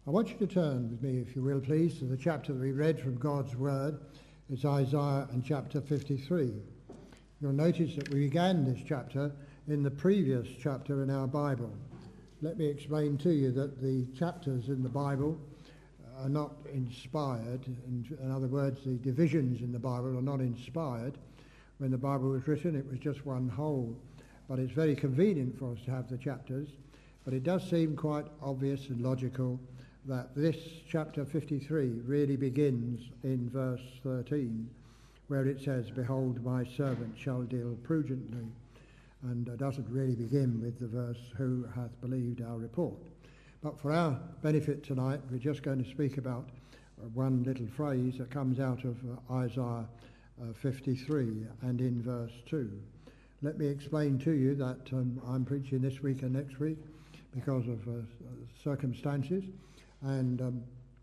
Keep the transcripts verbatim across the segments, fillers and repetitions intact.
I want you to turn with me, if you will, please, to the chapter that we read from God's Word. It's Isaiah and chapter fifty-three. You'll notice that we began this chapter in the previous chapter in our Bible. Let me explain to you that the chapters in the Bible are not inspired. In, in other words, the divisions in the Bible are not inspired. When the Bible was written, it was just one whole. But it's very convenient for us to have the chapters. But it does seem quite obvious and logical that this chapter fifty-three really begins in verse thirteen, where it says, "Behold, my servant shall deal prudently," and it doesn't really begin with the verse, "Who hath believed our report?" But for our benefit tonight, we're just going to speak about one little phrase that comes out of uh, Isaiah uh, fifty-three and in verse two. Let me explain to you that um, I'm preaching this week and next week because of uh, circumstances. And um,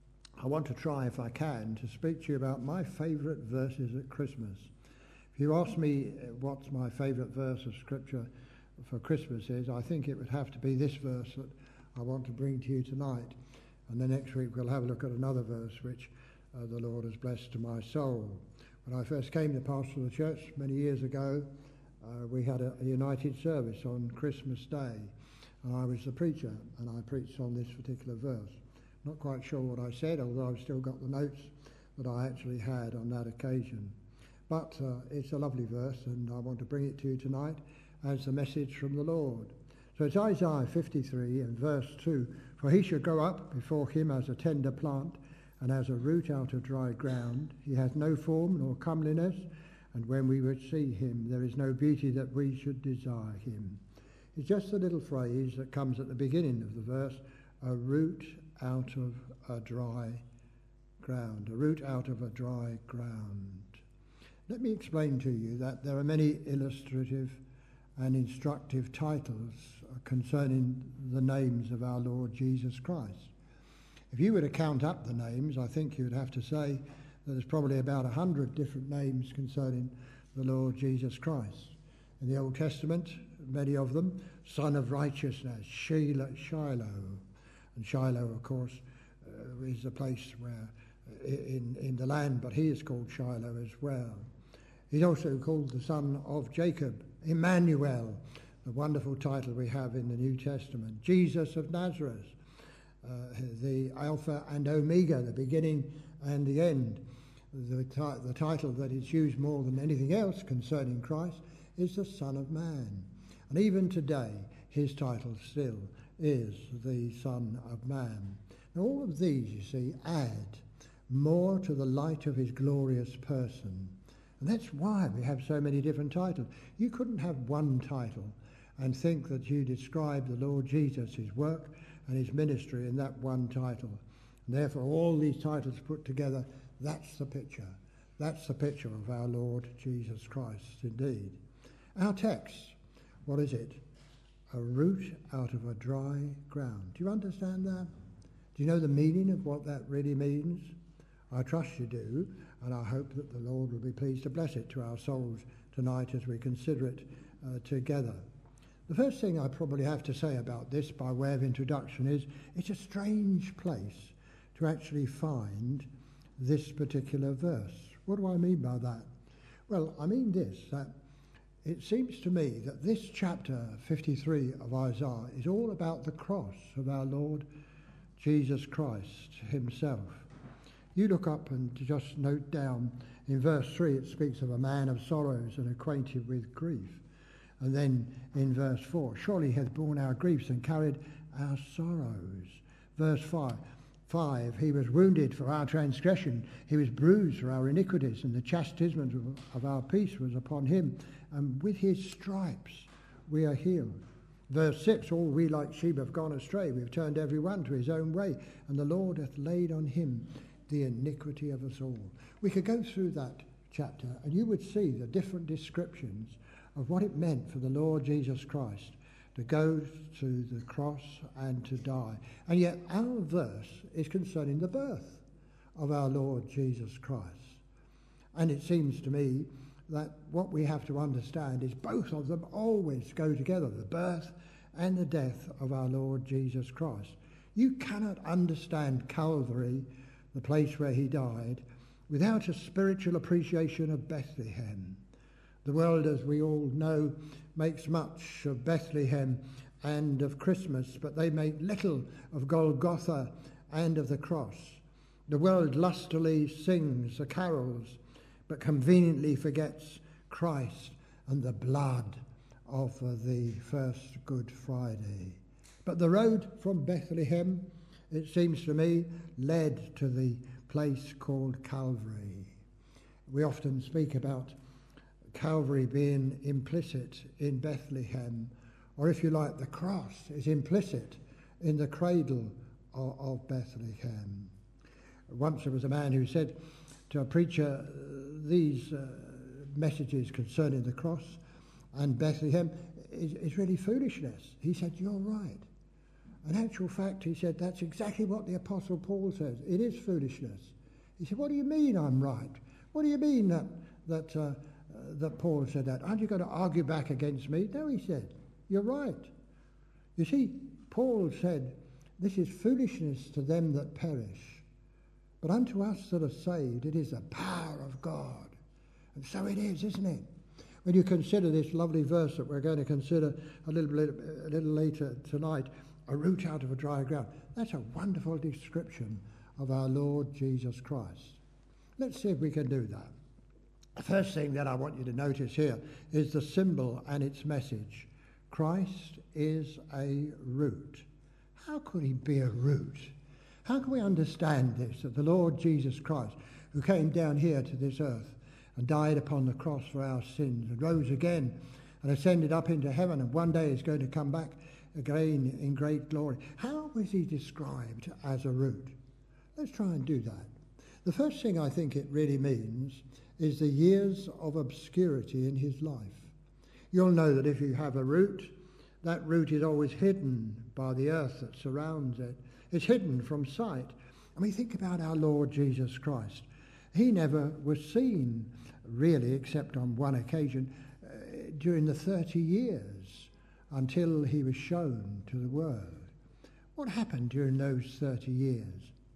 I want to try, if I can, to speak to you about my favourite verses at Christmas. If you ask me what's my favourite verse of Scripture for Christmas is, I think it would have to be this verse that I want to bring to you tonight. And then next week we'll have a look at another verse which uh, the Lord has blessed to my soul. When I first came to pastor the church many years ago, uh, we had a, a united service on Christmas Day. And I was the preacher, and I preached on this particular verse. Not quite sure what I said, although I've still got the notes that I actually had on that occasion. But uh, it's a lovely verse, and I want to bring it to you tonight as a message from the Lord. So it's Isaiah fifty-three and verse two. "For he shall grow up before him as a tender plant, and as a root out of dry ground. He hath no form nor comeliness, and when we would see him, there is no beauty that we should desire him." It's just a little phrase that comes at the beginning of the verse, "a root out of a dry ground," a root out of a dry ground. Let me explain to you that there are many illustrative and instructive titles concerning the names of our Lord Jesus Christ. If you were to count up the names, I think you would have to say that there's probably about a hundred different names concerning the Lord Jesus Christ. In the Old Testament, many of them: Son of Righteousness, Shiloh, and Shiloh, of course, uh, is a place where uh, in, in the land, but he is called Shiloh as well. He's also called the Son of Jacob, Emmanuel, the wonderful title we have in the New Testament. Jesus of Nazareth, uh, the Alpha and Omega, the beginning and the end. The, ti- the title that is used more than anything else concerning Christ is the Son of Man. And even today, his title still is the Son of Man. Now, all of these, you see, add more to the light of his glorious person. And that's why we have so many different titles. You couldn't have one title and think that you describe the Lord Jesus, his work and his ministry in that one title. And therefore, all these titles put together, that's the picture. That's the picture of our Lord Jesus Christ, indeed. Our text, what is it? A root out of a dry ground. Do you understand that? Do you know the meaning of what that really means? I trust you do, and I hope that the Lord will be pleased to bless it to our souls tonight as we consider it uh, together. The first thing I probably have to say about this by way of introduction is it's a strange place to actually find this particular verse. What do I mean by that? Well, I mean this, that it seems to me that this chapter fifty-three of Isaiah is all about the cross of our Lord Jesus Christ himself. You look up and just note down in verse three, it speaks of a man of sorrows and acquainted with grief. And then in verse four, surely he hath borne our griefs and carried our sorrows. Verse five, five, he was wounded for our transgression, he was bruised for our iniquities, and the chastisement of, of our peace was upon him, and with his stripes we are healed. Verse six, all we like sheep have gone astray, we have turned every one to his own way, and the Lord hath laid on him the iniquity of us all. We could go through that chapter and you would see the different descriptions of what it meant for the Lord Jesus Christ to go to the cross and to die. And yet our verse is concerning the birth of our Lord Jesus Christ. And it seems to me that what we have to understand is both of them always go together, the birth and the death of our Lord Jesus Christ. You cannot understand Calvary, the place where he died, without a spiritual appreciation of Bethlehem. The world, as we all know, makes much of Bethlehem and of Christmas, but they make little of Golgotha and of the cross. The world lustily sings the carols, but conveniently forgets Christ and the blood of the first Good Friday. But the road from Bethlehem, it seems to me, led to the place called Calvary. We often speak about Calvary being implicit in Bethlehem, or if you like, the cross is implicit in the cradle of, of Bethlehem. Once there was a man who said to a preacher, uh, these uh, messages concerning the cross and Bethlehem is, is really foolishness. He said, you're right. In actual fact, he said, that's exactly what the Apostle Paul says. It is foolishness. He said, what do you mean I'm right? What do you mean that that uh, uh, that Paul said that? Aren't you going to argue back against me? No, he said, you're right. You see, Paul said, this is foolishness to them that perish, but unto us that are saved, it is the power of God. And so it is, isn't it? When you consider this lovely verse that we're going to consider a little bit, a little later tonight, a root out of a dry ground. That's a wonderful description of our Lord Jesus Christ. Let's see if we can do that. The first thing that I want you to notice here is the symbol and its message. Christ is a root. How could he be a root? How can we understand this, that the Lord Jesus Christ, who came down here to this earth and died upon the cross for our sins and rose again and ascended up into heaven and one day is going to come back again in great glory. How was he described as a root? Let's try and do that. The first thing I think it really means is the years of obscurity in his life. You'll know that if you have a root, that root is always hidden by the earth that surrounds it. It's hidden from sight. And we think about our Lord Jesus Christ. He never was seen, really, except on one occasion, uh, during the thirty years until he was shown to the world. What happened during those thirty years?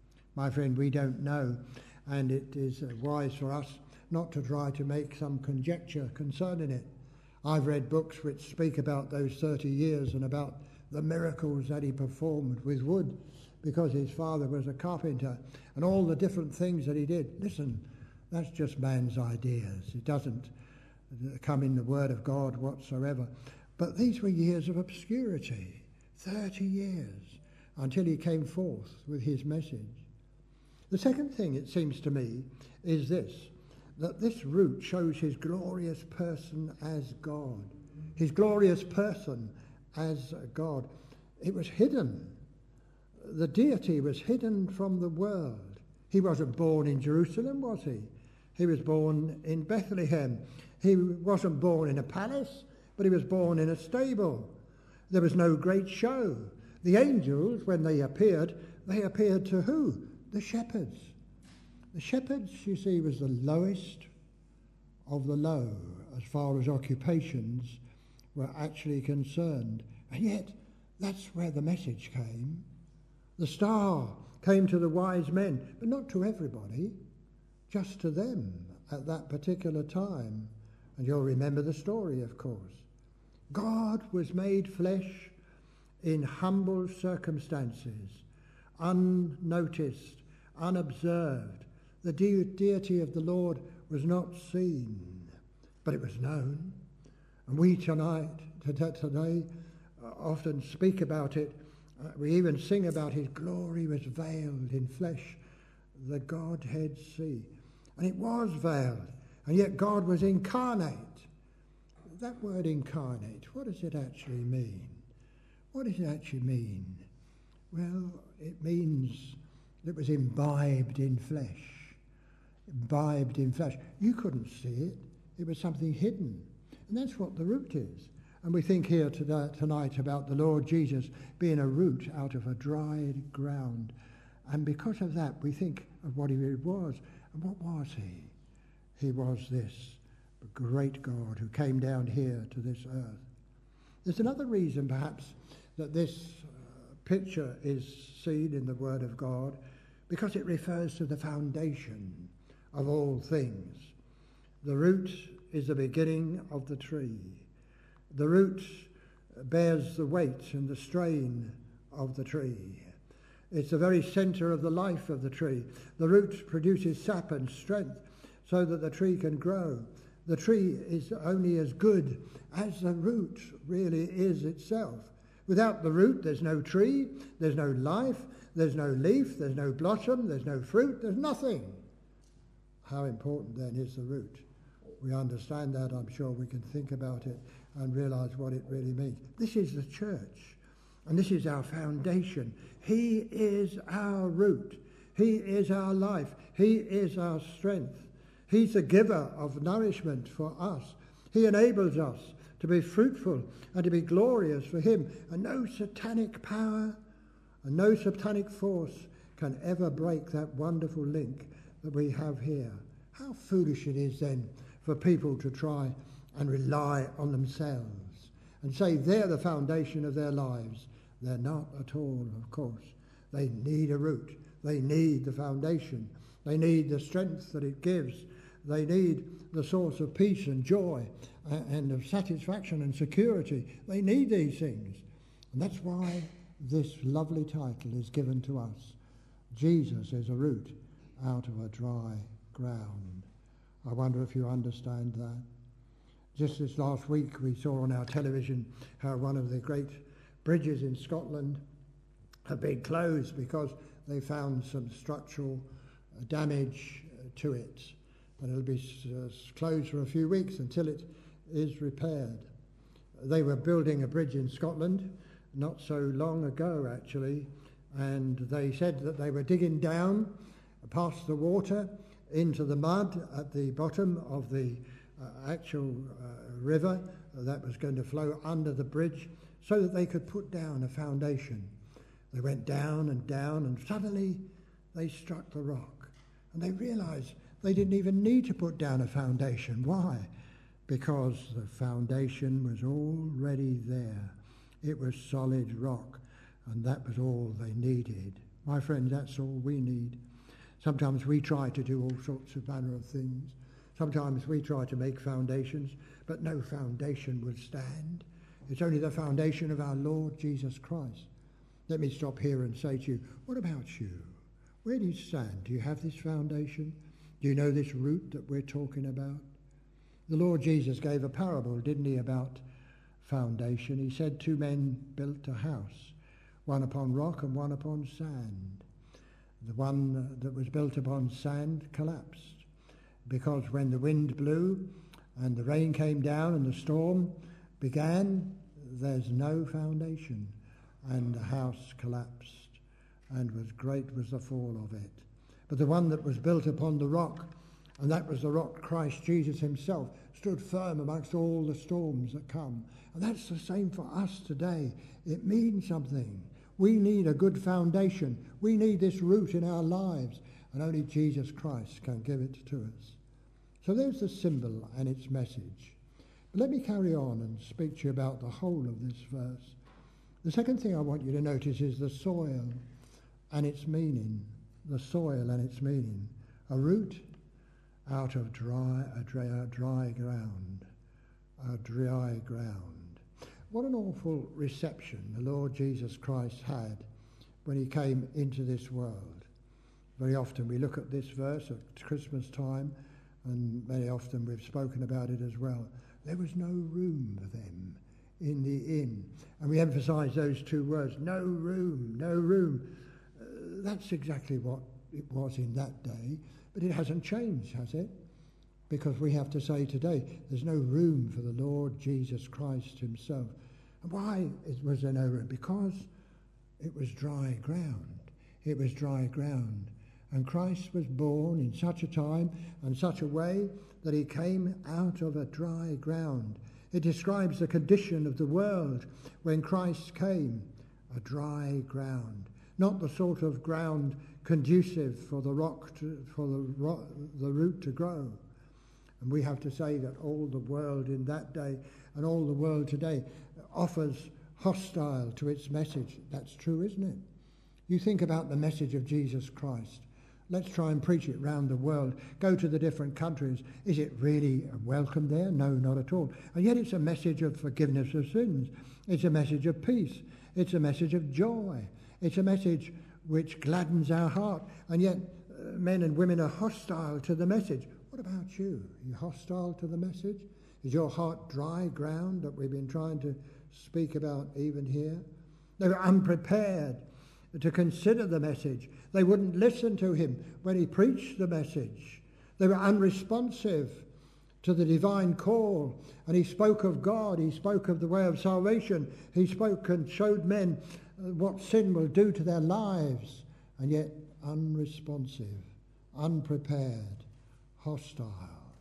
My friend, we don't know, and it is wise for us not to try to make some conjecture concerning it. I've read books which speak about those thirty years and about the miracles that he performed with wood because his father was a carpenter and all the different things that he did. Listen, that's just man's ideas. It doesn't come in the Word of God whatsoever. But these were years of obscurity, thirty years, until he came forth with his message. The second thing, it seems to me, is this, that this root shows his glorious person as God. His glorious person as God. It was hidden. The deity was hidden from the world. He wasn't born in Jerusalem, was he? He was born in Bethlehem. He wasn't born in a palace, but he was born in a stable. There was no great show. The angels, when they appeared, they appeared to who? The shepherds. The shepherds, you see, was the lowest of the low as far as occupations were actually concerned. And yet, that's where the message came. The star came to the wise men, but not to everybody, just to them at that particular time. And you'll remember the story, of course. God was made flesh in humble circumstances, unnoticed, unobserved. The de- deity of the Lord was not seen, but it was known. And we tonight, today, uh, often speak about it. Uh, we even sing about his glory was veiled in flesh, the Godhead see. And it was veiled, and yet God was incarnate. That word incarnate, what does it actually mean? What does it actually mean? Well, it means it was imbibed in flesh. Imbibed in flesh. You couldn't see it. It was something hidden. And that's what the root is. And we think here today, tonight about the Lord Jesus being a root out of a dried ground. And because of that, we think of what he was. And what was he? He was this great God who came down here to this earth. There's another reason, perhaps, that this uh, picture is seen in the Word of God because it refers to the foundation of all things. The root is the beginning of the tree. The root bears the weight and the strain of the tree. It's the very centre of the life of the tree. The root produces sap and strength so that the tree can grow. The tree is only as good as the root really is itself. Without the root, there's no tree, there's no life, there's no leaf, there's no blossom, there's no fruit, there's nothing. How important then is the root? We understand that, I'm sure we can think about it and realise what it really means. This is the church, and this is our foundation. He is our root. He is our life. He is our strength. He's the giver of nourishment for us. He enables us to be fruitful and to be glorious for him. And no satanic power and no satanic force can ever break that wonderful link that we have here. How foolish it is then for people to try and rely on themselves and say they're the foundation of their lives. They're not at all, of course. They need a root. They need the foundation. They need the strength that it gives. They need the source of peace and joy and of satisfaction and security. They need these things. And that's why this lovely title is given to us. Jesus is a root out of a dry ground. I wonder if you understand that. Just this last week we saw on our television how one of the great bridges in Scotland had been closed because they found some structural damage to it. And it'll be uh, closed for a few weeks until it is repaired. They were building a bridge in Scotland not so long ago, actually, and they said that they were digging down past the water into the mud at the bottom of the uh, actual uh, river that was going to flow under the bridge so that they could put down a foundation. They went down and down, and suddenly they struck the rock, and they realised they didn't even need to put down a foundation. Why? Because the foundation was already there. It was solid rock, and that was all they needed. My friends, that's all we need. Sometimes we try to do all sorts of manner of things. Sometimes we try to make foundations, but no foundation would stand. It's only the foundation of our Lord Jesus Christ. Let me stop here and say to you, what about you? Where do you stand? Do you have this foundation? Do you know this root that we're talking about? The Lord Jesus gave a parable, didn't he, about foundation. He said two men built a house, one upon rock and one upon sand. The one that was built upon sand collapsed because when the wind blew and the rain came down and the storm began, there's no foundation, and the house collapsed, and was great was the fall of it. But the one that was built upon the rock, and that was the rock Christ Jesus himself, stood firm amongst all the storms that come. And that's the same for us today. It means something. We need a good foundation. We need this root in our lives, and only Jesus Christ can give it to us. So there's the symbol and its message. But let me carry on and speak to you about the whole of this verse. The second thing I want you to notice is the soil and its meaning. The soil and its meaning. A root out of dry, a dry, a dry ground. A dry ground. What an awful reception the Lord Jesus Christ had when he came into this world. Very often we look at this verse at Christmas time, and very often we've spoken about it as well. There was no room for them in the inn. And we emphasise those two words, no room, no room. Uh, that's exactly what it was in that day, but it hasn't changed, has it? Because we have to say today, there's no room for the Lord Jesus Christ himself. And why was there no room? Because it was dry ground. It was dry ground. And Christ was born in such a time and such a way that he came out of a dry ground. It describes the condition of the world when Christ came, a dry ground. Not the sort of ground conducive for the rock to, for the, rock, the root to grow. And we have to say that all the world in that day and all the world today offers hostile to its message. That's true, isn't it? You think about the message of Jesus Christ. Let's try and preach it round the world. Go to the different countries. Is it really welcome there? No, not at all. And yet it's a message of forgiveness of sins. It's a message of peace. It's a message of joy. It's a message which gladdens our heart. And yet uh, men and women are hostile to the message. What about you? Are you hostile to the message? Is your heart dry ground that we've been trying to speak about even here? They were unprepared to consider the message. They wouldn't listen to him when he preached the message. They were unresponsive to the divine call. And he spoke of God. He spoke of the way of salvation. He spoke and showed men what sin will do to their lives. And yet unresponsive, unprepared, hostile.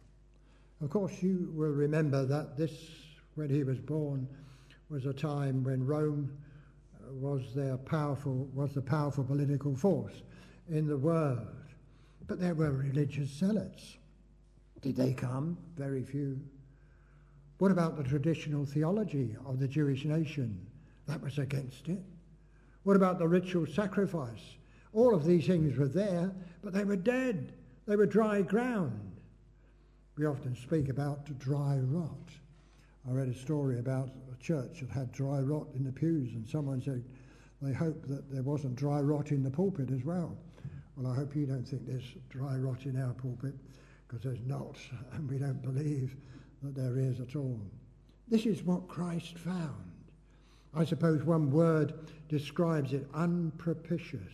Of course, you will remember that this, when he was born, was a time when Rome was their powerful, was the powerful political force in the world. But there were religious zealots. Did they come? Very few. What about the traditional theology of the Jewish nation? That was against it. What about the ritual sacrifice? All of these things were there, but they were dead. They were dry ground. We often speak about dry rot. I read a story about a church that had dry rot in the pews, and someone said they hoped that there wasn't dry rot in the pulpit as well. Well, I hope you don't think there's dry rot in our pulpit, because there's not, and we don't believe that there is at all. This is what Christ found. I suppose one word describes it: unpropitious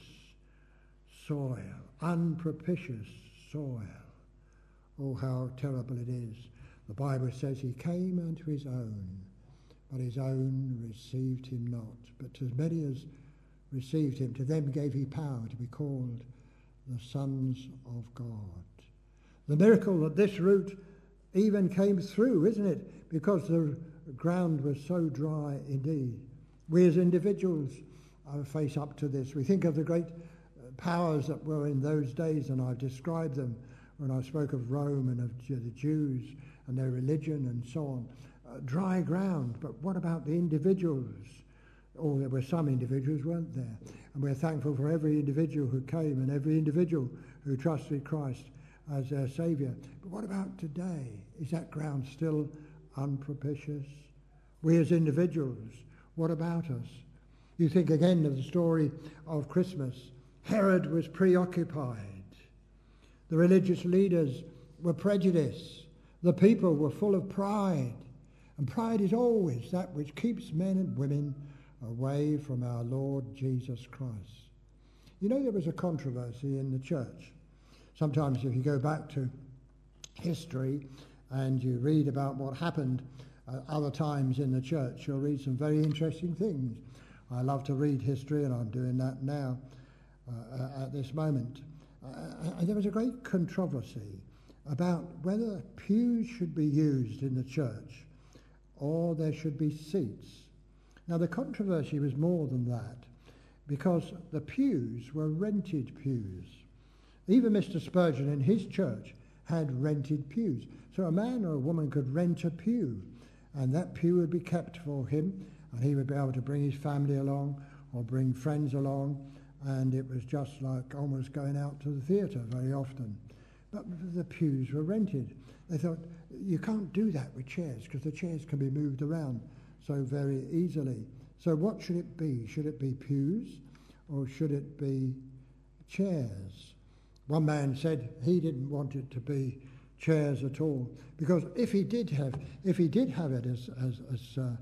soil. Unpropitious soil. Oh, how terrible it is. The Bible says he came unto his own, but his own received him not. But to as many as received him, to them gave he power to be called the sons of God. The miracle that this root even came through, isn't it? Because the ground was so dry indeed. We as individuals uh, face up to this. We think of the great powers that were in those days, and I've described them when I spoke of Rome and of the Jews and their religion and so on. Uh, dry ground, but what about the individuals? Oh, there were some individuals, weren't there? And we're thankful for every individual who came and every individual who trusted Christ as their Saviour. But what about today? Is that ground still unpropitious? We as individuals, what about us? You think again of the story of Christmas. Herod was preoccupied. The religious leaders were prejudiced. The people were full of pride. And pride is always that which keeps men and women away from our Lord Jesus Christ. You know, there was a controversy in the church. Sometimes if you go back to history and you read about what happened uh, other times in the church, you'll read some very interesting things. I love to read history, and I'm doing that now uh, at this moment. Uh, and there was a great controversy about whether pews should be used in the church or there should be seats. Now, the controversy was more than that, because the pews were rented pews. Even Mister Spurgeon in his church had rented pews. So a man or a woman could rent a pew, and that pew would be kept for him, and he would be able to bring his family along or bring friends along, and it was just like almost going out to the theatre very often. But the pews were rented. They thought, you can't do that with chairs, because the chairs can be moved around so very easily. So what should it be? Should it be pews or should it be chairs? One man said he didn't want it to be chairs at all, because if he did have, if he did have it as as as, uh,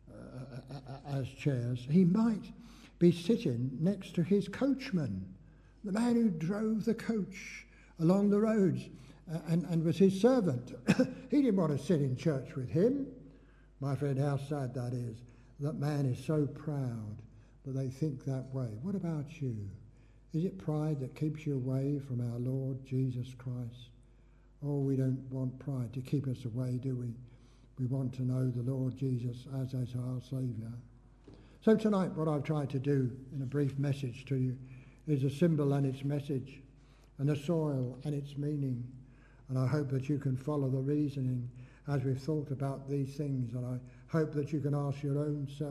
uh, as chairs, he might be sitting next to his coachman, the man who drove the coach along the roads uh, and, and was his servant. He didn't want to sit in church with him. My friend, how sad that is. That man is so proud that they think that way. What about you? Is it pride that keeps you away from our Lord Jesus Christ? Oh, we don't want pride to keep us away, do we? We want to know the Lord Jesus as, as our Saviour. So tonight, what I've tried to do in a brief message to you is a symbol and its message, and a soil and its meaning. And I hope that you can follow the reasoning as we've thought about these things, and I hope that you can ask your own self,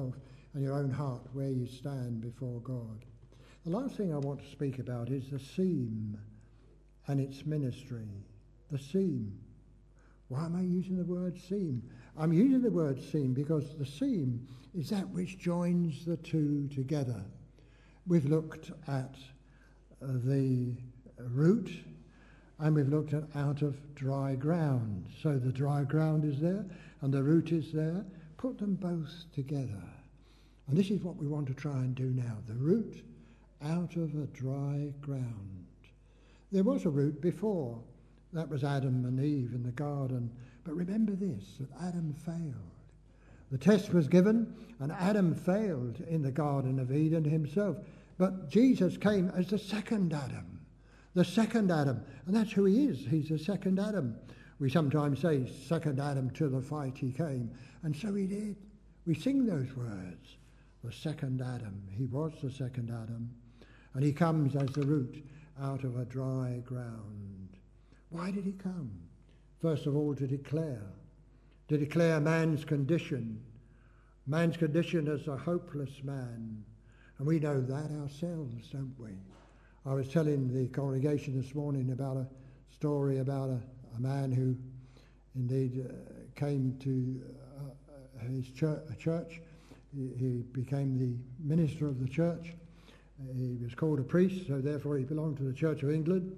and your own heart where you stand before God. The last thing I want to speak about is the seam and its ministry. The seam. Why am I using the word seam? I'm using the word seam because the seam is that which joins the two together. We've looked at uh, the root, and we've looked at out of dry ground. So the dry ground is there and the root is there. Put them both together. And this is what we want to try and do now. The root out of a dry ground. There was a root before. That was Adam and Eve in the garden. But remember this, that Adam failed. The test was given, and Adam failed in the Garden of Eden himself. But Jesus came as the second Adam. The second Adam. And that's who he is. He's the second Adam. We sometimes say, second Adam to the fight he came. And so he did. We sing those words. The second Adam. He was the second Adam. And he comes as the root out of a dry ground. Why did he come? First of all, to declare. To declare man's condition. Man's condition as a hopeless man. And we know that ourselves, don't we? I was telling the congregation this morning about a story about a, a man who indeed uh, came to uh, his church. church. He, he became the minister of the church. Uh, he was called a priest, so therefore he belonged to the Church of England.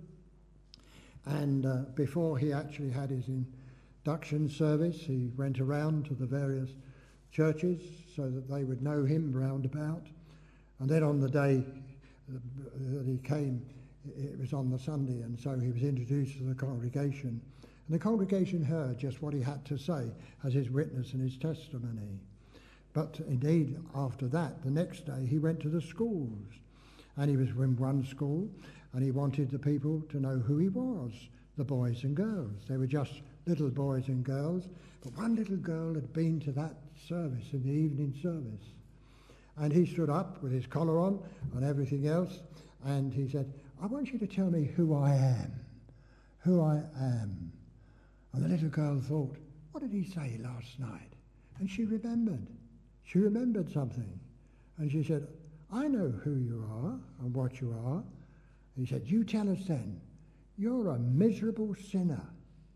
And uh, before he actually had his induction service, he went around to the various churches so that they would know him round about. And then on the day that he came, it was on the Sunday, and so he was introduced to the congregation. And the congregation heard just what he had to say as his witness and his testimony. But indeed, after that, the next day, he went to the schools. And he was in one school, and he wanted the people to know who he was, the boys and girls. They were just little boys and girls, but one little girl had been to that service, in the evening service. And he stood up with his collar on and everything else, and he said, I want you to tell me who I am, who I am. And the little girl thought, what did he say last night? And she remembered. She remembered something. And she said, I know who you are and what you are. He said, you tell us then. You're a miserable sinner.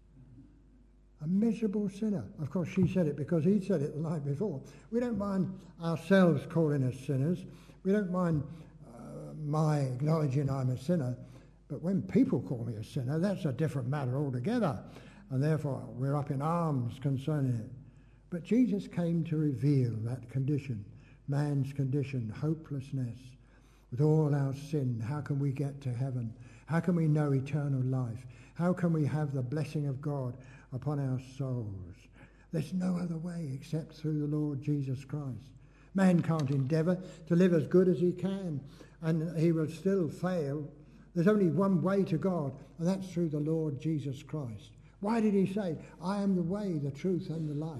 A miserable sinner. Of course, she said it because he said it the night before. We don't mind ourselves calling us sinners. We don't mind uh, my acknowledging I'm a sinner. But when people call me a sinner, that's a different matter altogether. And therefore, we're up in arms concerning it. But Jesus came to reveal that condition, man's condition, hopelessness. With all our sin, how can we get to heaven? How can we know eternal life? How can we have the blessing of God upon our souls? There's no other way except through the Lord Jesus Christ. Man can't endeavour to live as good as he can, and he will still fail. There's only one way to God, and that's through the Lord Jesus Christ. Why did he say, I am the way, the truth, and the life?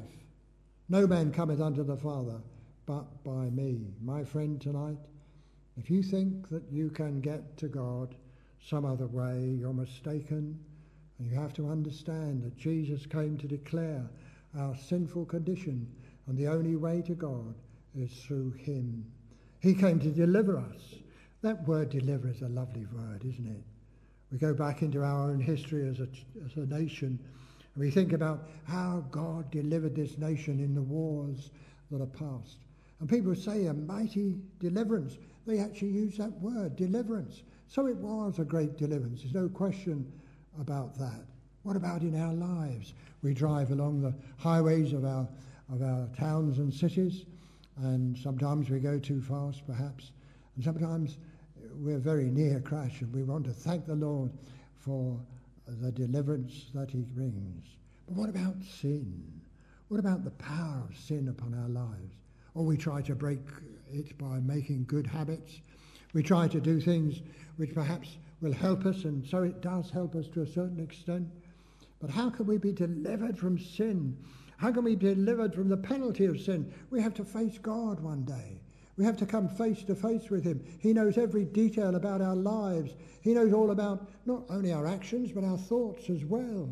No man cometh unto the Father but by me. My friend, tonight, if you think that you can get to God some other way, you're mistaken. And you have to understand that Jesus came to declare our sinful condition, and the only way to God is through him. He came to deliver us. That word deliver is a lovely word, isn't it? We go back into our own history as a, as a nation, and we think about how God delivered this nation in the wars that are past. And people say a mighty deliverance. They actually use that word, deliverance. So it was a great deliverance. There's no question about that. What about in our lives? We drive along the highways of our of our towns and cities, and sometimes we go too fast, perhaps, and sometimes we're very near crash, and we want to thank the Lord for the deliverance that he brings. But what about sin? What about the power of sin upon our lives? Or we try to break it by making good habits. We try to do things which perhaps will help us, and so it does help us to a certain extent. But how can we be delivered from sin? How can we be delivered from the penalty of sin? We have to face God one day. We have to come face to face with him. He knows every detail about our lives. He knows all about not only our actions, but our thoughts as well.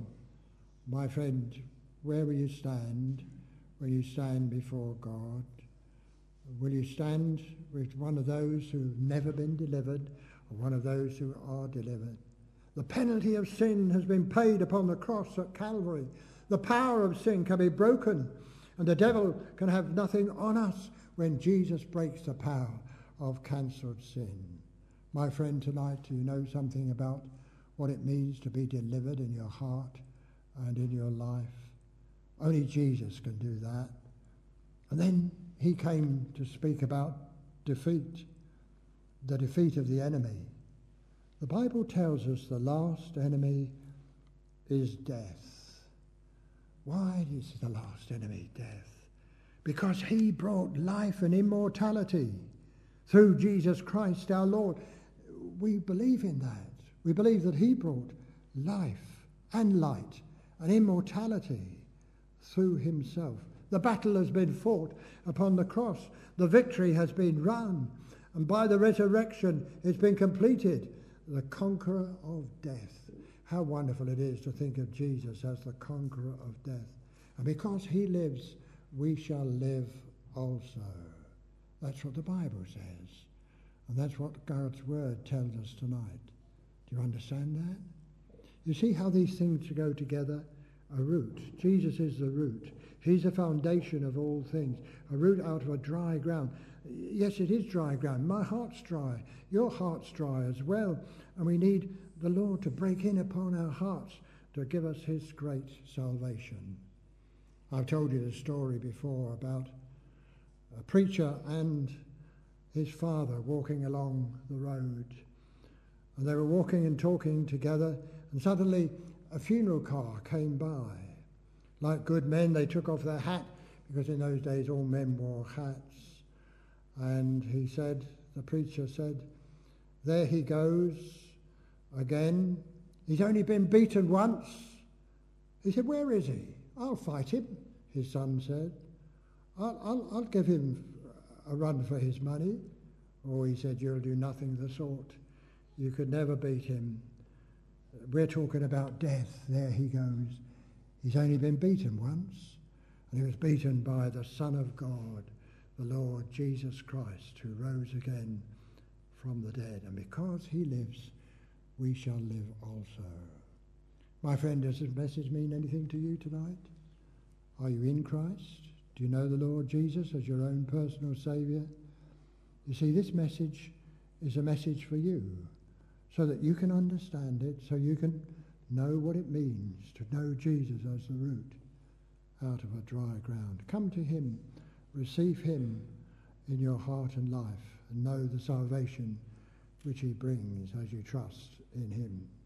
My friend, where will you stand when you stand before God? Will you stand with one of those who've never been delivered, or one of those who are delivered? The penalty of sin has been paid upon the cross at Calvary. The power of sin can be broken, and the devil can have nothing on us when Jesus breaks the power of cancelled sin. My friend, tonight, do you know something about what it means to be delivered in your heart and in your life? Only Jesus can do that. And then he came to speak about defeat, the defeat of the enemy. The Bible tells us the last enemy is death. Why is the last enemy death? Because he brought life and immortality through Jesus Christ our Lord. We believe in that. We believe that he brought life and light and immortality through himself. The battle has been fought upon the cross. The victory has been won. And by the resurrection it's been completed. The conqueror of death. How wonderful it is to think of Jesus as the conqueror of death. And because he lives, we shall live also. That's what the Bible says. And that's what God's word tells us tonight. Do you understand that? You see how these things go together? A root. Jesus is the root. He's the foundation of all things. A root out of a dry ground. Yes, it is dry ground. My heart's dry. Your heart's dry as well. And we need the Lord to break in upon our hearts to give us his great salvation. I've told you the story before about a preacher and his father walking along the road. And they were walking and talking together, and suddenly a funeral car came by. Like good men, they took off their hat, because in those days all men wore hats. And he said, the preacher said, there he goes again. He's only been beaten once. He said, where is he? I'll fight him, his son said. I'll, I'll, I'll give him a run for his money. Oh, he said, you'll do nothing of the sort. You could never beat him. We're talking about death. There he goes. He's only been beaten once. And he was beaten by the Son of God, the Lord Jesus Christ, who rose again from the dead. And because he lives, we shall live also. My friend, does this message mean anything to you tonight? Are you in Christ? Do you know the Lord Jesus as your own personal Saviour? You see, this message is a message for you, so that you can understand it, so you can know what it means to know Jesus as the root out of a dry ground. Come to him, receive him in your heart and life, and know the salvation which he brings as you trust in him.